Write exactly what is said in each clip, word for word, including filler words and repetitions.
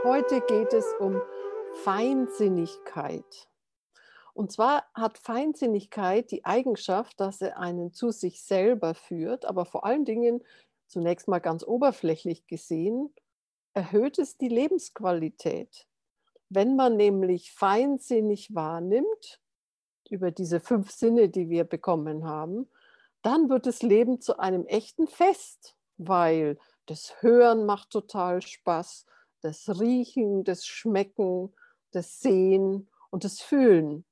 Heute geht es um Feinsinnigkeit. Und zwar hat Feinsinnigkeit die Eigenschaft, dass er einen zu sich selber führt, aber vor allen Dingen, zunächst mal ganz oberflächlich gesehen, erhöht es die Lebensqualität. Wenn man nämlich feinsinnig wahrnimmt, über diese fünf Sinne, die wir bekommen haben, dann wird das Leben zu einem echten Fest, weil das Hören macht total Spaß, das Riechen, das Schmecken, das Sehen und das Fühlen.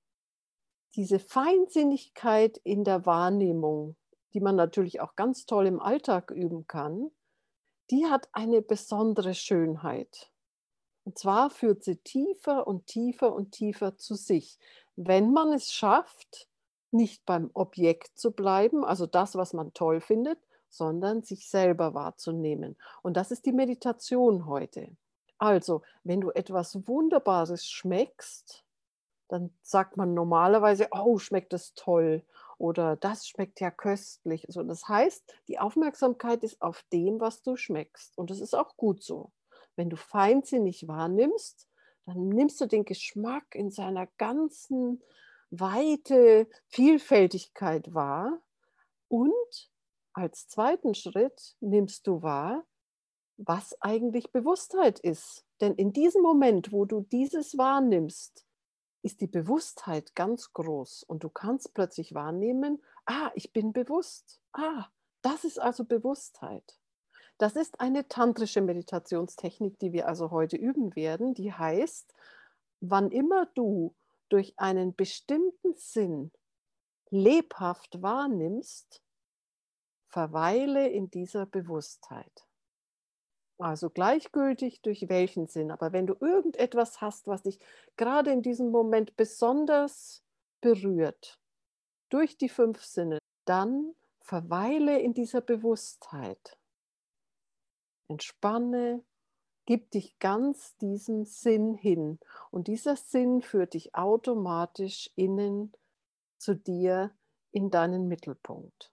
Diese Feinsinnigkeit in der Wahrnehmung, die man natürlich auch ganz toll im Alltag üben kann, die hat eine besondere Schönheit. Und zwar führt sie tiefer und tiefer und tiefer zu sich, wenn man es schafft, nicht beim Objekt zu bleiben, also das, was man toll findet, sondern sich selber wahrzunehmen. Und das ist die Meditation heute. Also, wenn du etwas Wunderbares schmeckst, dann sagt man normalerweise: „Oh, schmeckt das toll“ oder „Das schmeckt ja köstlich.“ So, das heißt, die Aufmerksamkeit ist auf dem, was du schmeckst, und das ist auch gut so. Wenn du feinsinnig wahrnimmst, dann nimmst du den Geschmack in seiner ganzen Weite, Vielfältigkeit wahr, und als zweiten Schritt nimmst du wahr, was eigentlich Bewusstheit ist. Denn in diesem Moment, wo du dieses wahrnimmst, ist die Bewusstheit ganz groß, und du kannst plötzlich wahrnehmen: „Ah, ich bin bewusst. Ah, das ist also Bewusstheit.“ Das ist eine tantrische Meditationstechnik, die wir also heute üben werden, die heißt: Wann immer du durch einen bestimmten Sinn lebhaft wahrnimmst, verweile in dieser Bewusstheit. Also gleichgültig durch welchen Sinn, aber wenn du irgendetwas hast, was dich gerade in diesem Moment besonders berührt, durch die fünf Sinne, dann verweile in dieser Bewusstheit. Entspanne, gib dich ganz diesem Sinn hin. Und dieser Sinn führt dich automatisch innen zu dir, in deinen Mittelpunkt.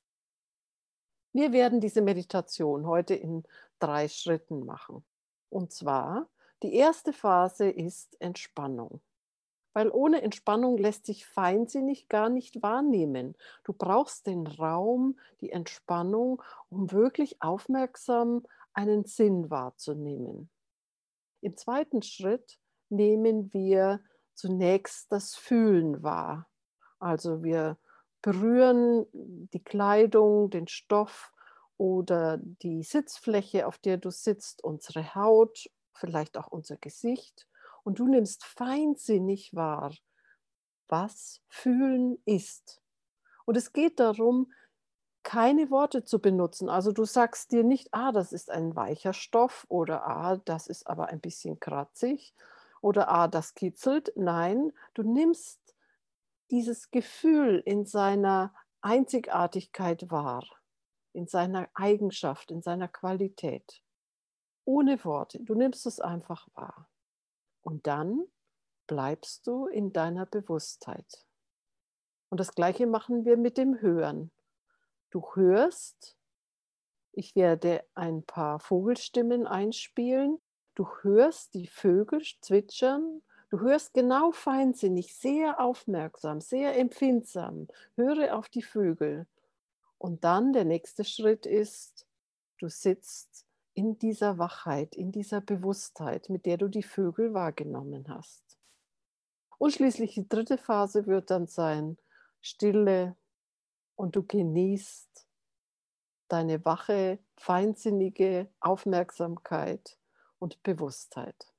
Wir werden diese Meditation heute in drei Schritten machen. Und zwar, die erste Phase ist Entspannung. Weil ohne Entspannung lässt sich feinsinnig gar nicht wahrnehmen. Du brauchst den Raum, die Entspannung, um wirklich aufmerksam einen Sinn wahrzunehmen. Im zweiten Schritt nehmen wir zunächst das Fühlen wahr. Also wir berühren die Kleidung, den Stoff oder die Sitzfläche, auf der du sitzt, unsere Haut, vielleicht auch unser Gesicht. Und du nimmst feinsinnig wahr, was Fühlen ist. Und es geht darum, keine Worte zu benutzen. Also du sagst dir nicht: „Ah, das ist ein weicher Stoff“ oder „Ah, das ist aber ein bisschen kratzig“ oder „Ah, das kitzelt.“ Nein, du nimmst dieses Gefühl in seiner Einzigartigkeit wahr, in seiner Eigenschaft, in seiner Qualität, ohne Worte. Du nimmst es einfach wahr. Und dann bleibst du in deiner Bewusstheit. Und das Gleiche machen wir mit dem Hören. Du hörst, ich werde ein paar Vogelstimmen einspielen. Du hörst die Vögel zwitschern. Du hörst genau feinsinnig, sehr aufmerksam, sehr empfindsam. Höre auf die Vögel. Und dann der nächste Schritt ist, du sitzt in dieser Wachheit, in dieser Bewusstheit, mit der du die Vögel wahrgenommen hast. Und schließlich die dritte Phase wird dann sein Stille, und du genießt deine wache, feinsinnige Aufmerksamkeit und Bewusstheit.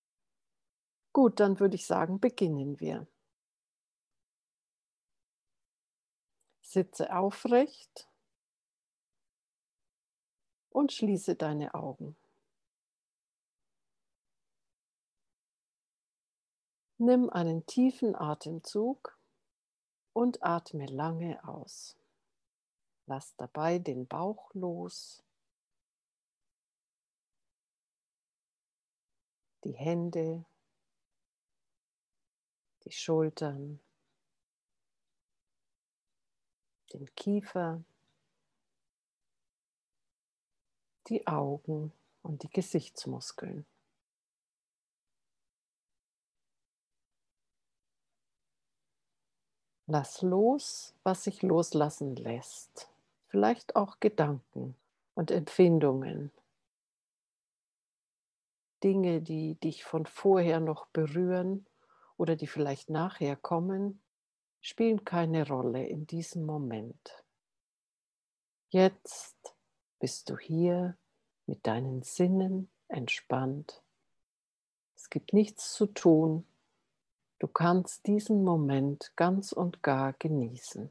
Gut, dann würde ich sagen, beginnen wir. Sitze aufrecht und schließe deine Augen. Nimm einen tiefen Atemzug und atme lange aus. Lass dabei den Bauch los, die Hände, die Schultern, den Kiefer, die Augen und die Gesichtsmuskeln. Lass los, was sich loslassen lässt. Vielleicht auch Gedanken und Empfindungen, Dinge, die dich von vorher noch berühren oder die vielleicht nachher kommen, spielen keine Rolle in diesem Moment. Jetzt bist du hier mit deinen Sinnen entspannt. Es gibt nichts zu tun. Du kannst diesen Moment ganz und gar genießen.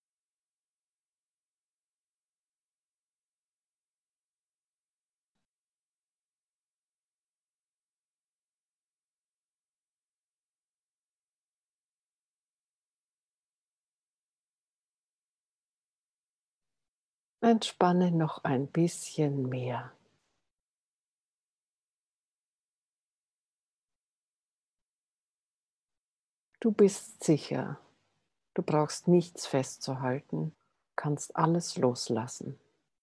Entspanne noch ein bisschen mehr. Du bist sicher. Du brauchst nichts festzuhalten, kannst alles loslassen.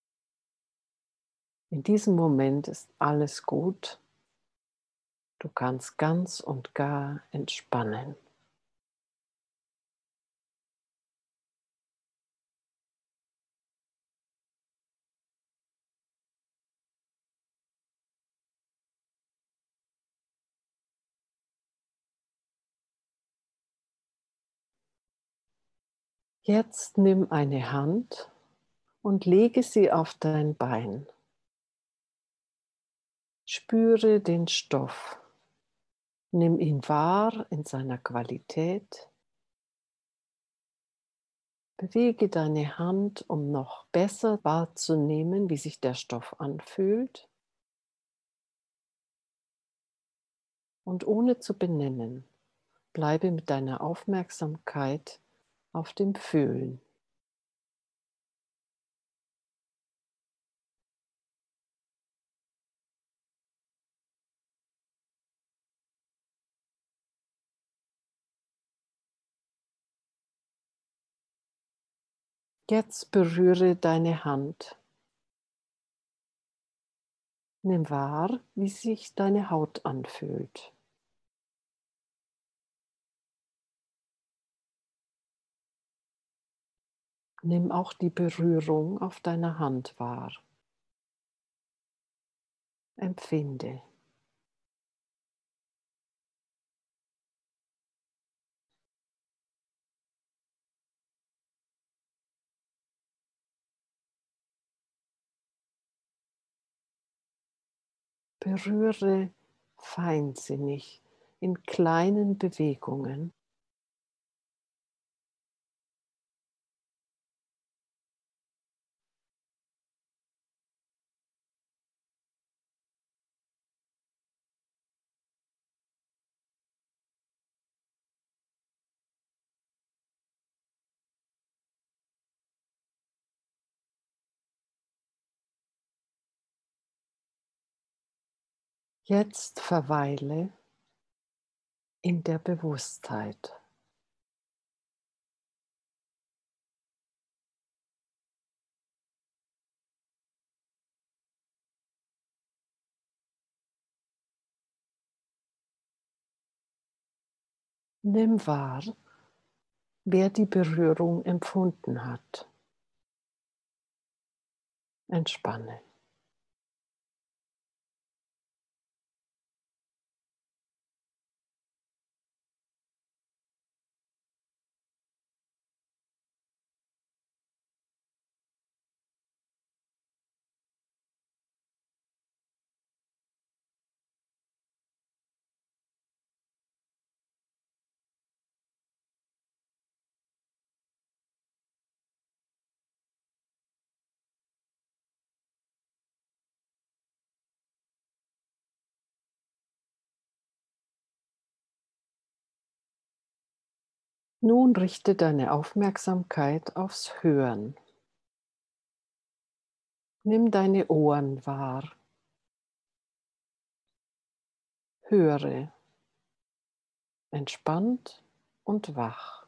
In diesem Moment ist alles gut. Du kannst ganz und gar entspannen. Jetzt nimm eine Hand und lege sie auf dein Bein. Spüre den Stoff. Nimm ihn wahr in seiner Qualität. Bewege deine Hand, um noch besser wahrzunehmen, wie sich der Stoff anfühlt. Und ohne zu benennen, bleibe mit deiner Aufmerksamkeit auf dem Fühlen. Jetzt berühre deine Hand. Nimm wahr, wie sich deine Haut anfühlt. Nimm auch die Berührung auf deiner Hand wahr. Empfinde. Berühre feinsinnig in kleinen Bewegungen. Jetzt verweile in der Bewusstheit. Nimm wahr, wer die Berührung empfunden hat. Entspanne. Nun richte deine Aufmerksamkeit aufs Hören. Nimm deine Ohren wahr. Höre, entspannt und wach.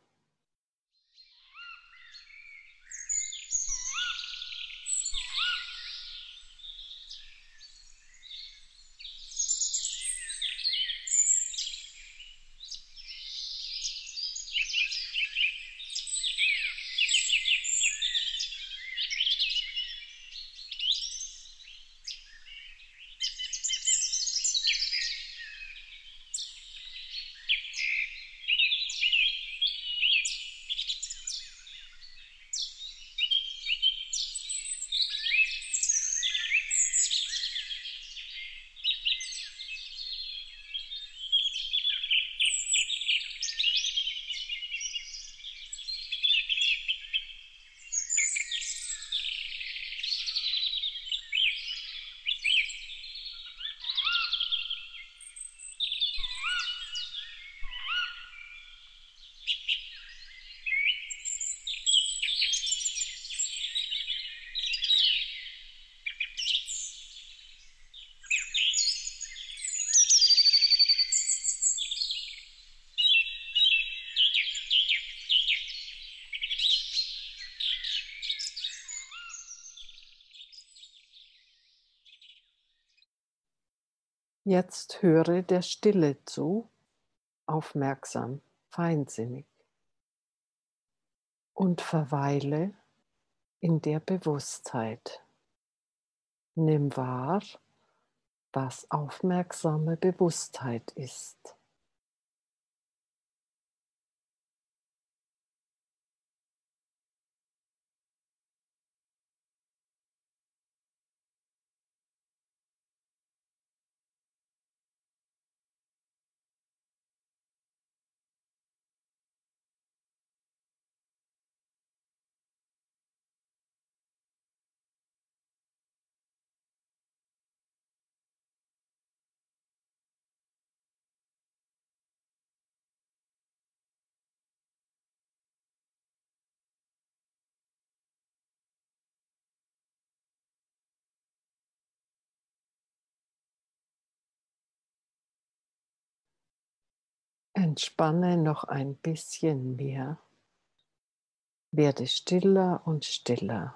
Jetzt höre der Stille zu, aufmerksam, feinsinnig und verweile in der Bewusstheit. Nimm wahr, was aufmerksame Bewusstheit ist. Entspanne noch ein bisschen mehr. Werde stiller und stiller.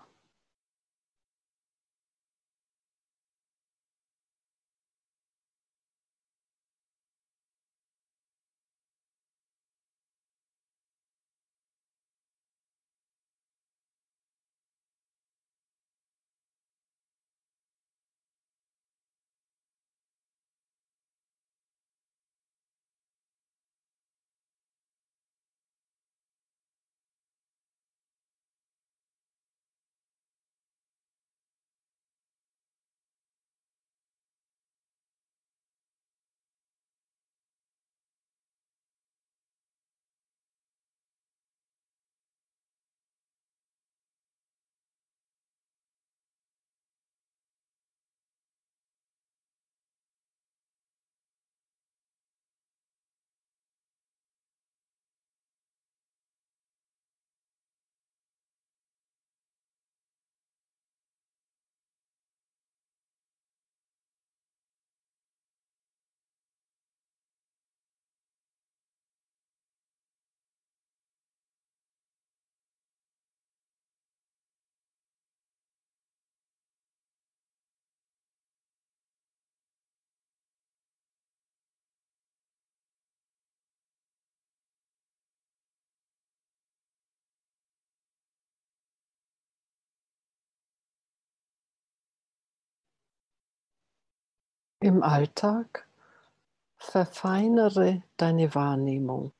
Im Alltag verfeinere deine Wahrnehmung.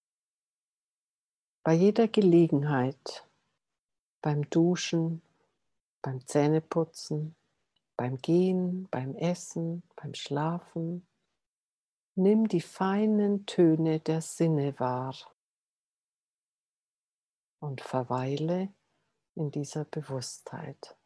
Bei jeder Gelegenheit, beim Duschen, beim Zähneputzen, beim Gehen, beim Essen, beim Schlafen, nimm die feinen Töne der Sinne wahr und verweile in dieser Bewusstheit.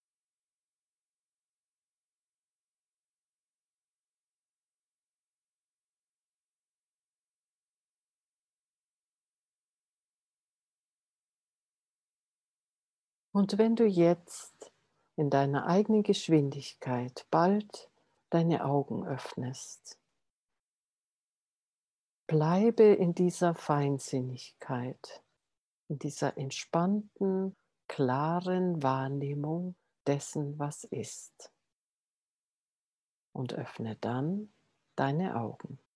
Und wenn du jetzt in deiner eigenen Geschwindigkeit bald deine Augen öffnest, bleibe in dieser Feinsinnigkeit, in dieser entspannten, klaren Wahrnehmung dessen, was ist. Und öffne dann deine Augen.